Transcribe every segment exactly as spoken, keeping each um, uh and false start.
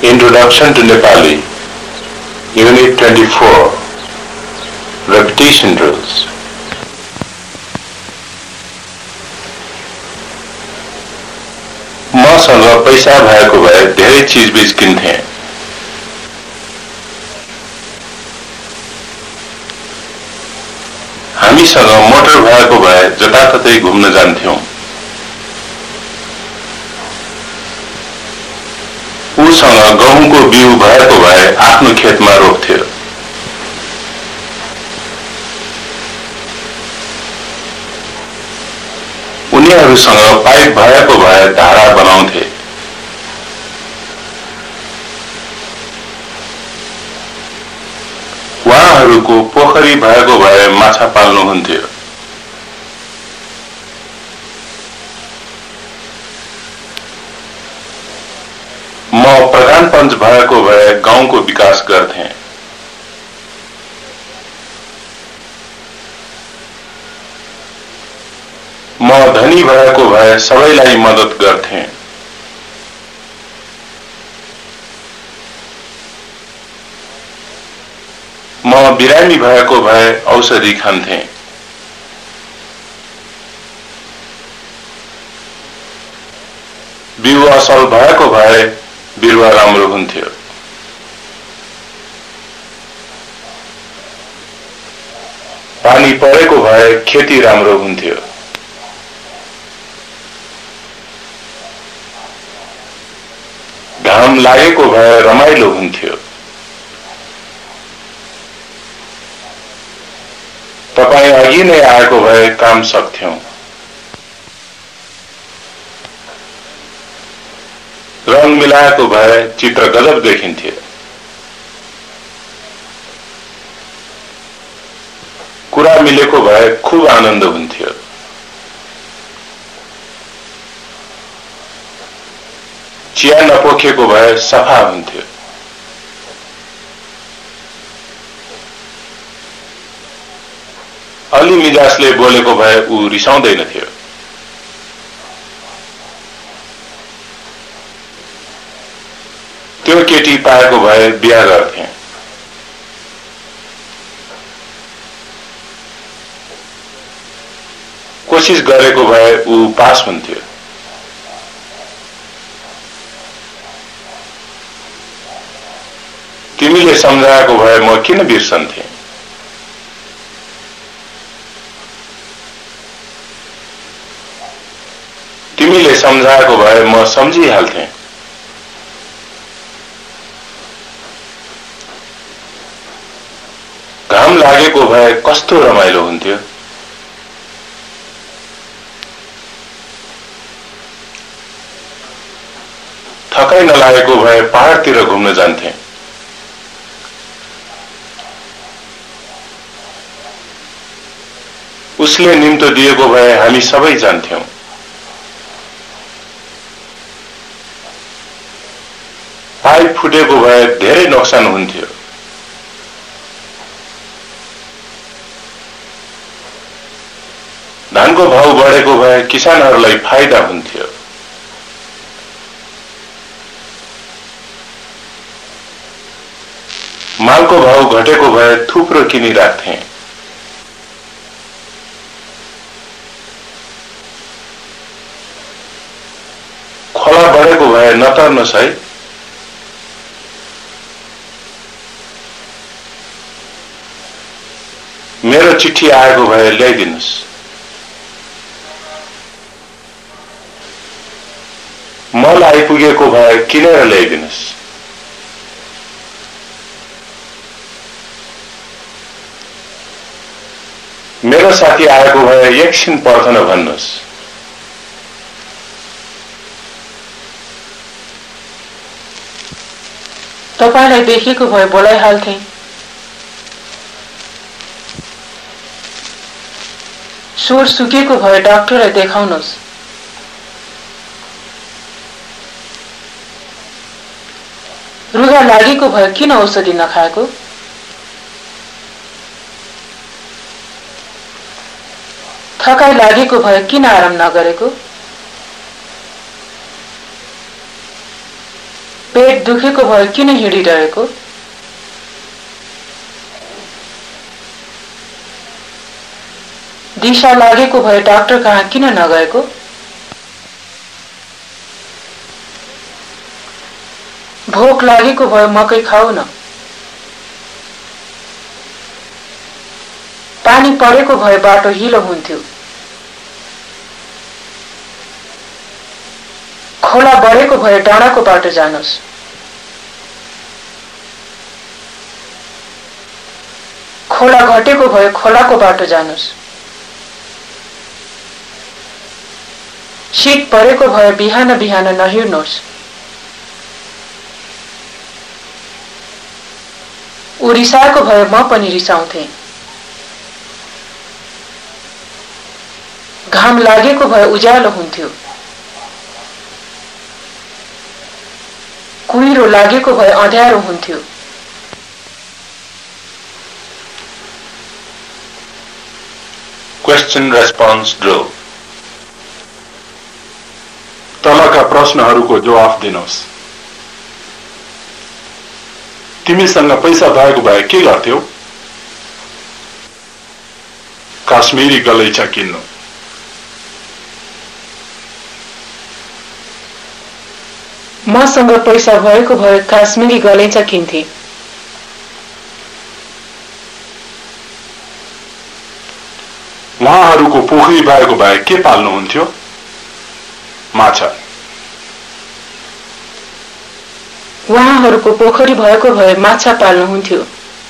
Introduction to Nepali, Unit twenty-four, Repetition Drills. मसँग पैसा भएको भए धेरै चीजबीज किन्थे। हामीसँग मोटर भएको भए जताततै घुम्न जान्थ्यौं। उसँग गहुँको बिउ भएको भए आफ्नो खेतमा रोप्थ्यो। उनीहरूसँग पाइप भएको भए धारा बनाउँथे। उहाँहरूको पोखरी भएको भए माछा पाल्नुहुन्थ्यो। म प्रधान पञ्च भएको भए गाउँको विकास गर्थे। म धनी भएको भए सबैलाई मद्दत गर्थे। म बिरामी भएको भए औषधि खान्थे। बिउ असल भएको भए बिरुवा राम्रो हुन्थ्यो। पानी परेको भए खेती राम्रो हुन्थ्यो। घाम लागेको भए रमाइलो हुन्थ्यो। तपाई अघि नै आएको भए काम सक्थ्यौं। रंग मिलाएको भए चित्र गजब देखिन्थ्यो। कुरा मिलेको भए खूब आनन्द हुन्थ्यो। चिया नपोखेको भए सफा हुन्थ्यो। अलि मिजासले बोलेको भए ऊ रिसाउँदैनथ्यो। त्यो केटी पाएको भए बिहा गर्थे। कोशिश गरेको भए ऊ पास हुन्थ्यो। तिमीले सम्झाएको भए म किन बिर्सन्थे। तिमीले सम्झाएको भए म सम्झिहाल्थे। घाम लागेको भए कस्तो रमाइलो हुन्थ्यो। थकाइ नलागेको भए पहाडतिर घुम्न जान्थे। उसले निम्तो दिएको भए हामी सबै जान्थ्यौं। पाइप फुटेको भए धेरै नोक्सान हुन्थ्यो। धानको भाउ बढेको भए किसानहरूलाई फाइदा हुन्थ्यो। मालको भाउ घटेको भए थुप्रो किनिराख्थे। खोला बढेको भए नतर्नुहोस् है। मेरो चिठी आएको भए ल्याइदिनुस्। मल आइपुगेको भए किनेर ल्याइदिनुस्। मेरो साथी आएको भए एकछिन पर्खन भन्नुहोस्। तपाईलाई देखेको भए बोलाइहाल्थे। स्वर सुकेको भए डाक्टरलाई देखाउनुहोस्। रुगा लागेको भए किन औषधि नखाएको। थकाइ लागेको भए किन आराम नगरेको। पेट दुखेको भए किन हिँडिरहेको? दिशा लागेको भए डाक्टर कहाँ किन नगएको? भोक लागेको भए मकै खाऊ न। पानी परेको भए बाटो हिलो हुन्थ्यो। खोला बढेको भए डाँडाको बाटो जानुस्। खोला घटेको भए खोलाको बाटो जानुस्। शीत परेको भए बिहान बिहान नहिँड्नुहोस्। ऊ रिसाएको भए म पनि रिसाउँथे। घाम लागेको भए उज्यालो हुन्थ्यो। कुहिरो लागेको भए अँध्यारो हुन्थ्यो। Question response drill. तलका प्रश्नहरूको जवाफ दिनुहोस्। तिमीसँग पैसा भएको भए के गर्थ्यौ? काश्मीरी गलैँचा किन्नु। मसँग पैसा भएको भए काश्मीरी गलैँचा किन्थे। उहाँहरूको पोखरी भएको भए के पाल्नुहुन्थ्यो? माछा। उहाँहरूको पोखरी भएको भए माछा पाल्नुहुन्थ्यो।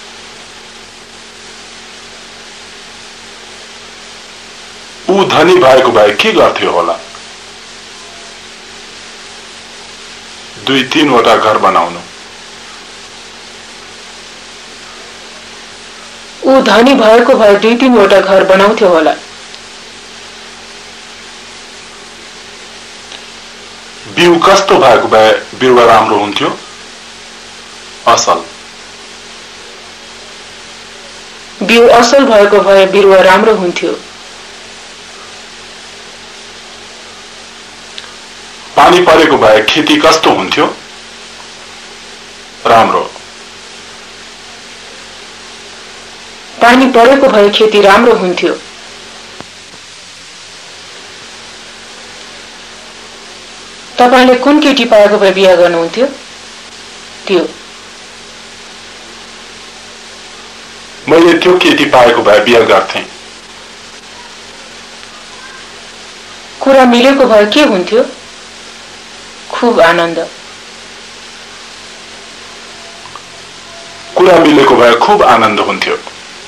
ऊ धनी भएको भए के गर्थ्यो होला? दुई तीनवटा घर बनाउनु। ऊ धनी भएको भए दुई तीनवटा घर बनाउँथ्यो होला। बिउ कस्तो भएको भए बिरुवा राम्रो हुन्थ्यो? असल। बिउ असल भएको भए बिरुवा राम्रो हुन्थ्यो। पानी परेको भए खेती कस्तो हुन्थ्यो? राम्रो। पानी परेको भए खेती राम्रो हुन्थ्यो। तपाईले कुन केटी पाएको भए बिहा गर्नुहुन्थ्यो? त्यो। मैले त्यो केटी पाएको भए बिहा गर्थे। कुरा मिलेको भए के हुन्थ्यो? खूब आनन्द। कुरा मिलेको भए खूब आनन्द हुन्थ्यो।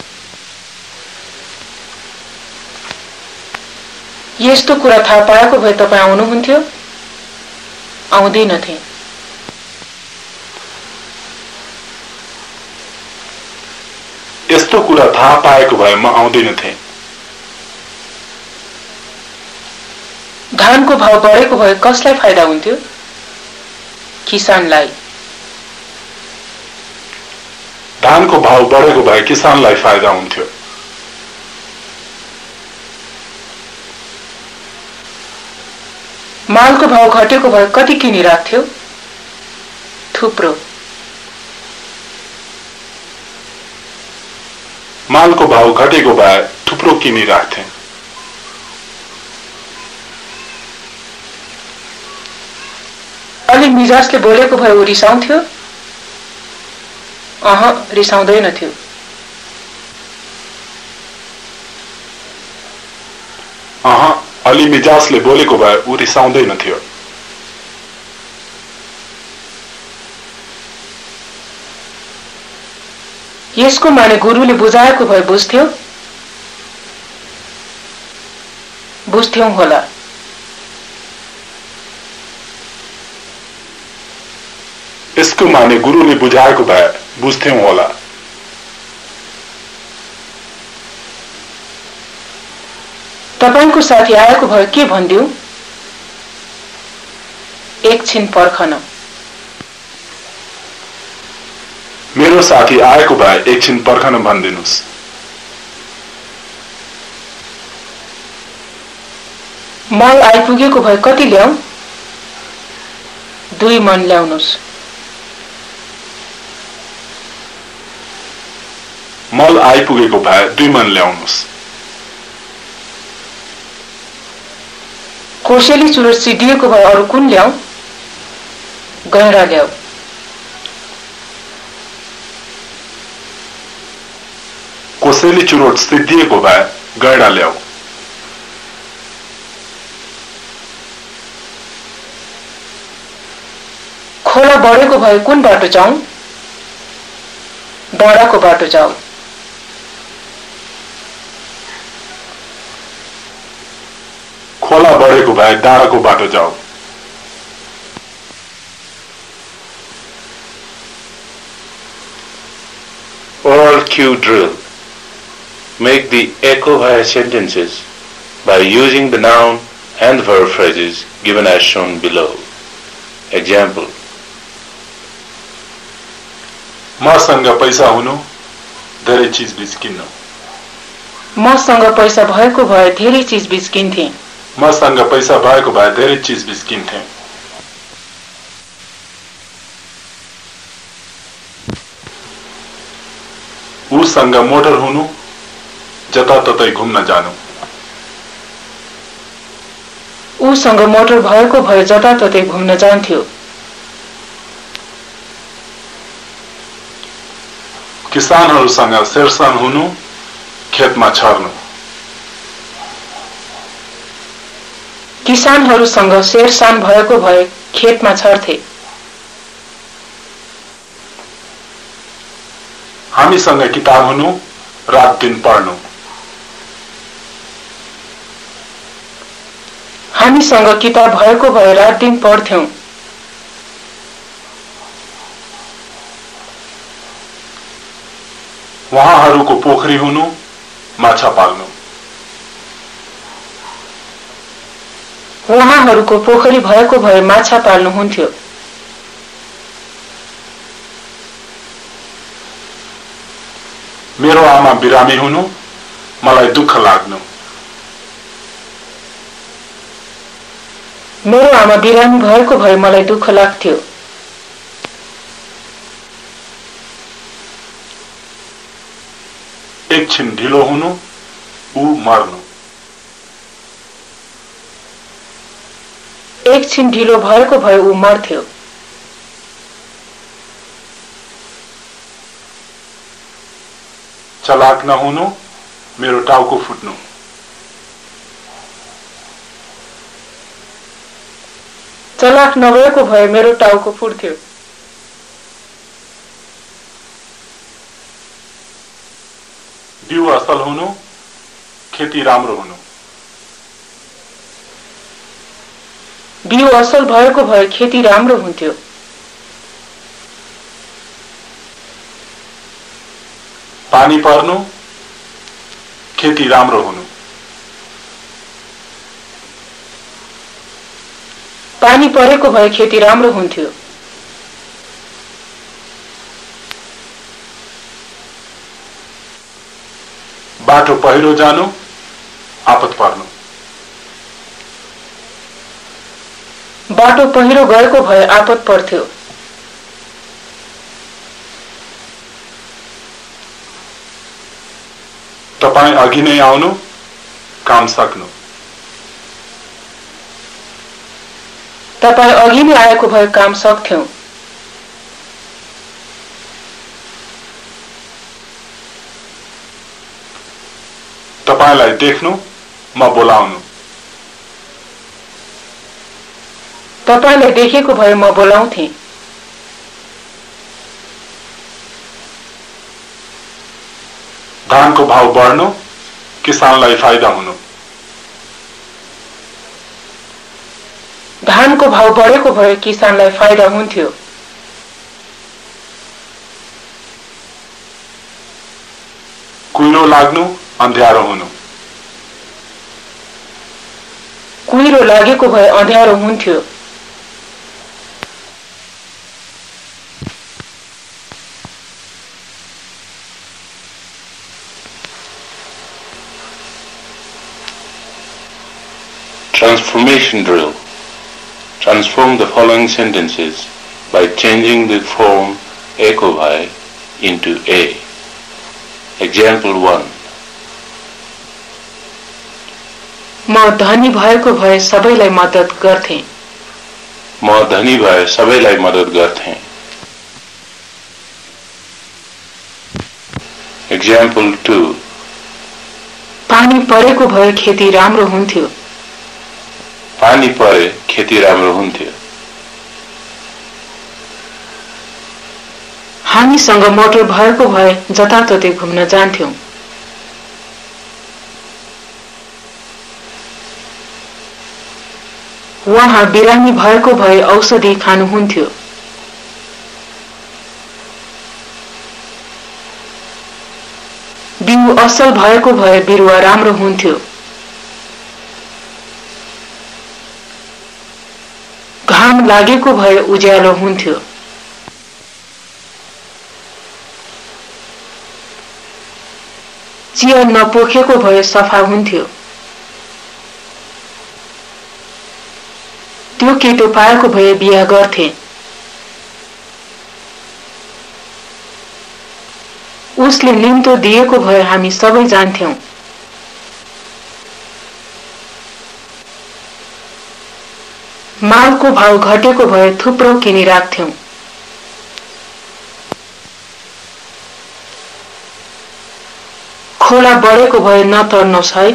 यस्तो कुरा थाहा पाएको भए तपाईँ आउनुहुन्थ्यो? आउँदैनथे। यस्तो कुरा थाहा पाएको भए म आउँदैनथे। धानको भाव बढेको भए कसलाई फाइदा हुन्थ्यो? किसानलाई। धानको भाव बढेको भए किसानलाई फाइदा हुन्थ्यो। मालको भाव घटेको भए कति किनिराख्थ्यो? थुप्रो। मालको भाव घटेको भए थुप्रो किनिराख्थे। अलि मिजाजले बोलेको भए ऊ रिसाउँथ्यो? अह रिसाउँदैनथ्यो। अह अलि मिजाजले बोलेको भए ऊ रिसाउँदैनथ्यो। यसको माने गुरुले बुझाएको भए बुझ्थ्यो? बुझ्थ्यौं होला। यसको माने गुरुले बुझाएको भए बुझ्थ्यौं होला। तपाईंको साथी आएको भए के भन्दिउ? एकछिन पर्खन। मेरो साथी आएको भए एकछिन पर्खन भनिदिनुस्। मल आइपुगेको भए कति ल्याऊ? दुई मन ल्याउनुस्। मल आइपुगेको भए दुई मन ल्याउनुस्। कोसेली चुरोट सिद्धिएको भए अरू कुन ल्याऊ? गैँडा ल्याऊ। कोसेली चुरोट सिद्धिएको भए गैँडा ल्याऊ। खोला बढेको भए कुन बाटो जाऊ? डाँडाको बाटो जाऊ। खोला बढेको भए डाँडाको बाटो जाऊ। Oral cue drill. Make the echo via sentences by using the noun and verb phrases given as shown below. Example. मसँग पैसा हुनु, धेरै चीज बीज किन्नु। मसँग पैसा भएको भए धेरै चीज बीज किन्थे। मसँग पैसा भएको भए धेरै चीज बीज किन्थे। उसँग मोटर हुनु, जताततै घुम्न जानु। उसँग मोटर भएको भए जताततै घुम्न जान्थ्यो। किसानहरूसँग शेरसान हुनु, खेतमा छर्नु। किसानहरूसँग शेरसान भएको भए खेतमा छर्थे। हामीसँग किताब हुनु, रात दिन पढ्नु। हामीसँग किताब भएको भए रात दिन पढ्थ्यौं। उहाँहरूको पोखरी हुनु, माछा पाल्नु। उहाँहरूको पोखरी भएको भए माछा पाल्नुहुन्थ्यो। मेरो आमा बिरामी हुनु, मलाई दुःख लाग्नु। मेरो आमा बिरामी भएको भए मलाई दुःख लाग्थ्यो। एकछिन ढिलो हुनु, ऊ मर्नु। एकछिन ढिलो भएको भए ऊ मर्थ्यो। चलाक नहुनु, मेरो टाउको फुट्नु। चलाक नभएको भए मेरो टाउको फुट्थ्यो। बिउ असल हुनु, खेती राम्रो हुनु। बिउ असल भएको भए खेती राम्रो हुन्थ्यो। पानी पर्नु, खेती राम्रो हुनु। पानी परेको भए खेती राम्रो हुन्थ्यो। बाटो पहिरो जानु, आपत पर्नु। बाटो पहिरो गएको भए आपत पर्थ्यो। तपाई अघि नै आउनु, काम सक्नु। तपाई अघि नै आएको भए काम सक्थ्यौं। तपाईलाई देख्नु, म बोलाउनु। तपाईलाई देखेको भए म बोलाउँथे। धानको भाव बढ्नु, किसानलाई फाइदा हुनु। धानको भाव बढेको भए किसानलाई फाइदा हुन्थ्यो। कुहिरो लाग्नु, अँध्यारो हुनु। कुहिरो लागेको भए अँध्यारो हुन्थ्यो। Transformation drill. Transform the following sentences by changing the form echo vai into a. Example one. म धनी भएको भए सबैलाई मद्दत गर्थे म धनी भए सबैलाई मद्दत गर्थे Example two. पानी परेको भए खेती राम्रो हुन्थ्यो पानी परे खेती राम्रो हुन्थ्यो हामीसँग मोटर भएको भए जताततै घुम्न जान्थ्यौं वहाँ बिरामी भएको भए औषधि खानुहुन्थ्यो बिउ असल भएको भए बिरुवा राम्रो हुन्थ्यो घाम लागेको भए उज्यालो हुन्थ्यो चिया नपोखेको भए सफा हुन्थ्यो त्यो केटो पाएको भए बिहा गर्थे उसले निम्तो दिएको भए हामी सबै जान्थ्यौं मालको भाव घटेको भए थुप्रो किनी राख्थ्यौं खोला बढेको भए नतर्नुहोस् है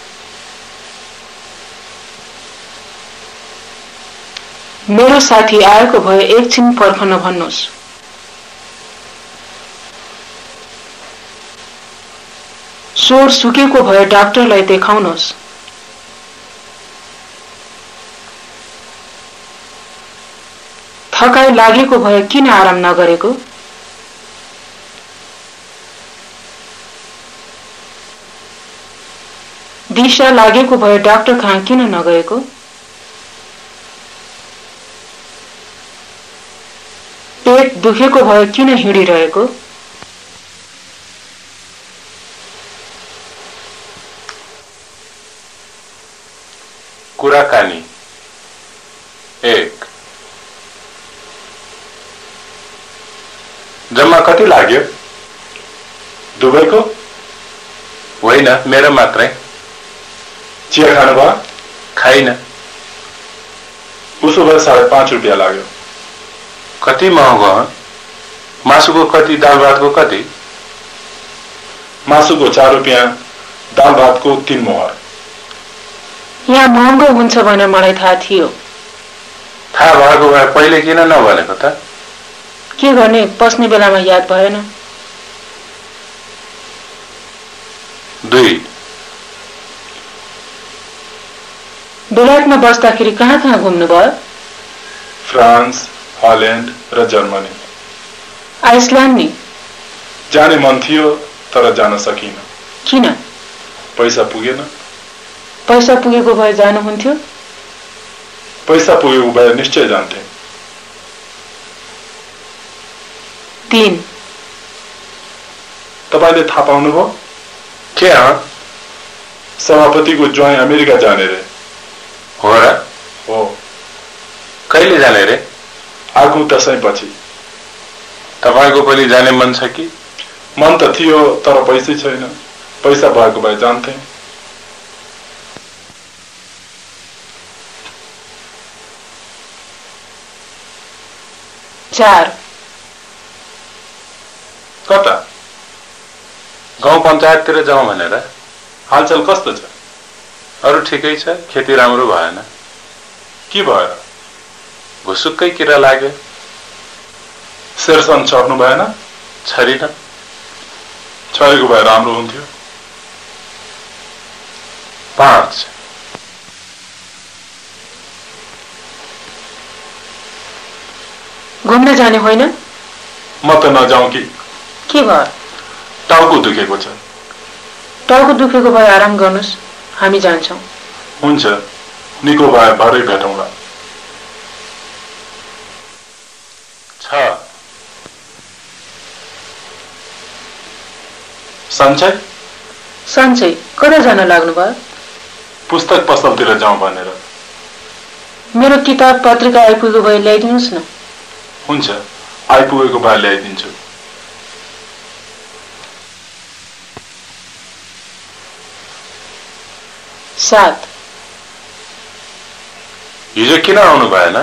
मेरो साथी आएको भए एकछिन पर्खन भन्नुहोस् स्वर सुकेको भए डाक्टरलाई देखाउनुहोस् थकाइ लागेको भए किन आराम नगरेको दिशा लागेको भए डाक्टर कहाँ किन नगएको पेट दुखेको भए किन हिँडिरहेको कुराकानी एक जम्मा कति लाग्यो दुबईको होइन मेरो मात्रै चिया खानुभयो खाइन उसो भए साढे पाँच रुपियाँ लाग्यो कति महँगो मासुको कति दाल भातको कति मासुको चार रुपियाँ दाल भातको तीन मोहर यहाँ महँगो हुन्छ भनेर मलाई थाहा थियो थाहा भएको भए पहिले किन नभनेको त के गर्ने पस्ने बेलामा याद भएन दुई बेलायतमा बस्दाखेरि कहाँ कहाँ घुम्नुभयो फ्रान्स हल्यान्ड र जर्मनी आइसल्यान्ड नि जाने मन थियो तर जान सकिन किन पैसा पुगेन पैसा पुगेको भए जानुहुन्थ्यो पैसा पुगेको भए निश्चय जान्थे तीन तपाईले थाहा पाउनुभयो के हो सभापतिको ज्वाइँ अमेरिका जाने रे हो र हो कहिले जाने रे आगो दशैंपछि तपाईको पनि जाने मन छ कि मन त थियो तर पैसै छैन पैसा भएको भए जान्थे चार कता गाउँ पञ्चायततिर जाउँ भनेर हालचाल कस्तो छ अरु ठिकै छ खेती राम्रो भएन के भएर घुसुक्कै किरा लाग्यो शेरसन छर्नु भएन छरिन छरेको भए राम्रो हुन्थ्यो पाँच घुम्न जाने होइन म त नजाउँ कि के भयो टाउको दुखेको छ टाउको दुखेको भए आराम गर्नुस् हामी जान्छौं हुन्छ निको भए भरै भेटौँला छ सञ्चय सञ्चय कता जान लाग्नु भयो पुस्तक पसलतिर जाउँ भनेर मेरो किताब पत्रिका आइपुगेको भए ल्याइदिनुस् न हुन्छ आइपुगेको भए ल्याइदिन्छु सात। हिजो किन आउनु भएन?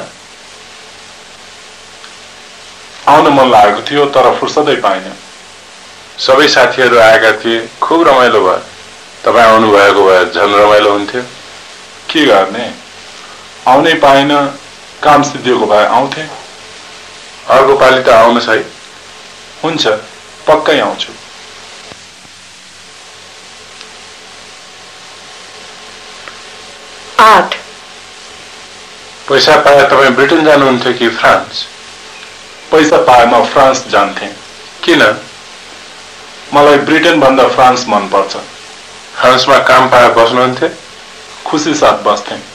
आउन मन लागेको थियो तर फुर्सदै पाइन। सबै साथीहरू आएका थिए, खुब रमाइलो भयो। तपाईँ आउनु भएको भए झन् रमाइलो हुन्थ्यो। के गर्ने, आउनै पाइन। काम सिद्धिएको भए आउँथे। अर्को पालि त आउनुहोस् है। हुन्छ, पक्कै आउँछु। आठ। पैसा पाए तपाईँ ब्रिटेन जानुहुन्थ्यो कि फ्रान्स? पैसा पाए म फ्रान्स जान्थे। किन? मलाई ब्रिटेन भन्दा फ्रान्स मन पर्छ। फ्रान्समा काम पाए बस्नुहुन्थ्यो? खुसी साथ बस्थे।